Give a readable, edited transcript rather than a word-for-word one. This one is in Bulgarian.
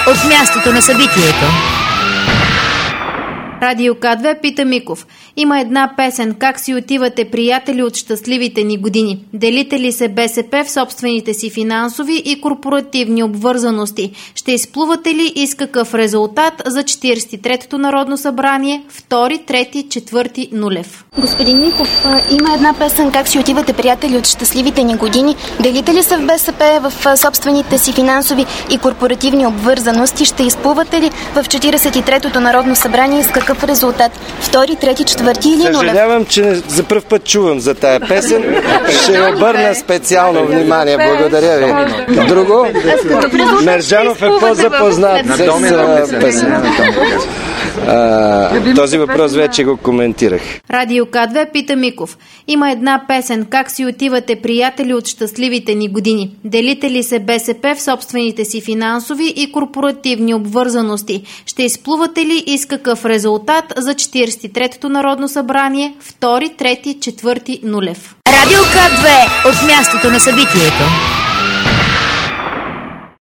от мястото на събитието. Радио К2 пита Миков. Има една песен «Как си отивате, приятели от щастливите ни години». Делите ли се БСП в собствените си финансови и корпоративни обвързаности? Ще изплувате ли и с какъв резултат за 43-то Народно събрание, 2, 3, 4 нулев? Господин Миков, има една песен «Как си отивате, приятели от щастливите ни години». Делите ли се в БСП в собствените си финансови и корпоративни обвързаности? Ще изплувате ли в 43-то Народно събрание с какъв резултат? 2, 3, 4 или нулев? Съжалявам, че за пръв път чувам за тая песен. Ще обърна специално внимание. Благодаря ви. Друго? Мерджанов е по-запознат с песен. Този въпрос вече го коментирах. Радио К2 пита Миков. Има една песен «Как си отивате, приятели от щастливите ни години». Делите ли се БСП в собствените си финансови и корпоративни обвързаности? Ще изплувате ли и с какъв резултат за 43-то Народно събрание, 2, 3, 4 нулев? Радио К2 от мястото на събитието.